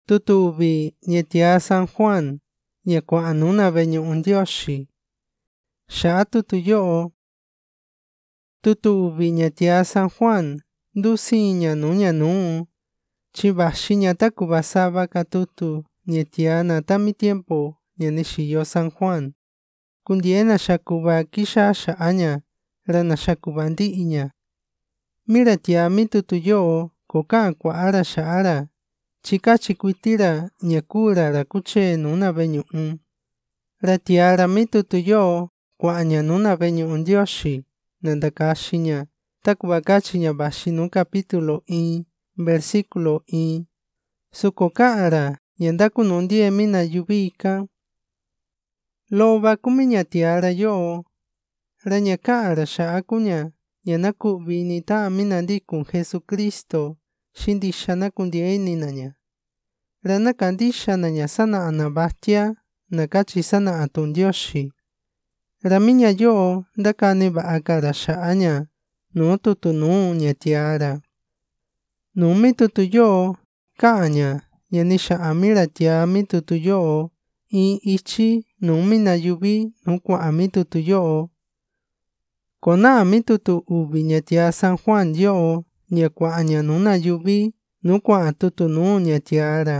Tutuvi ñetia San Juan ña kua'a nuna ve'e ñu'u Ndioxi. Xa'a tutu yo'o tutuvi ñatia San Juan ndusiña nuña nuu, chi vaxiña taku vasava ka tutu ñatiana tami tiempo ña ni xiyo San Juan, kundie'e naxakuva kixaa xa'aña ra naxakuva ndi'iña. Mira tiaa mi tutu yo'o ko ka'an kua'a‑ra xa'a‑ra, chi kachi kuiti‑ra ña kuu‑ra ra kuchee nuna ve'e ñu'u. Ra tiaa‑ra mi tutu yo'o kua'aña nuna ve'e ñu'u Ndioxi na ndakaxi‑ña takuva kachi‑ña vaxi nuu capítulo 1 versículo 1. Soko ka'an‑ra ña ndakunuu ndiee mina yuvi ikan. Lo'o kumi ña tiaa‑ra yo'o, ra ña ka'an‑ra xa'a kuu‑ña ña naku'vi ini ta'an mina ndikun Jesucristo xi ndixa nakundie'e ini‑na‑ña. Ra nakandixa‑na‑ña sana'a navatya nakachi sana'a tu'un Ndioxi. Ra miña yo'o ndakani va'a‑ka‑ra xa'aña nuu tutu nuu ña tiaa‑ra. Nuu mi tutu yo'o ka'an‑ña ña ni xa'an mi‑ra tiaa mi tutu yo'o in ichi nuu mina yuvi nuu kua'an mi tutu yo'o. Kona'a mi tutu uvi ña tiaa San Juan yo'o ña kua'aña nuna yuvi nuu kua'an tutu nuu ña tiaa‑ra.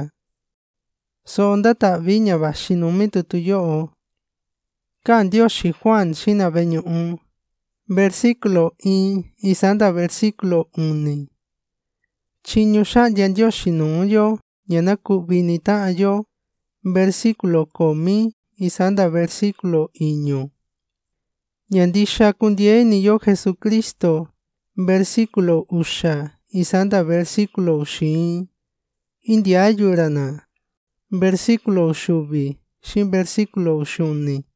So ndata'vi ña vaxi nuu mi tutu yo'o. Ka'an Ndioxi Juan xina ve'e ñu'u, versículo 1 isa nda versículo 1. Chiñu xa'ndia Ndioxi nuu yo ña naku'vi ini ta'an yo, versículo 2 isa nda versículo 4. Ña ndixa kundie'e ini yo Jesucristo, versículo 6 isa nda versículo 6. Indiayura‑na, versículo 7 xi versículo 7.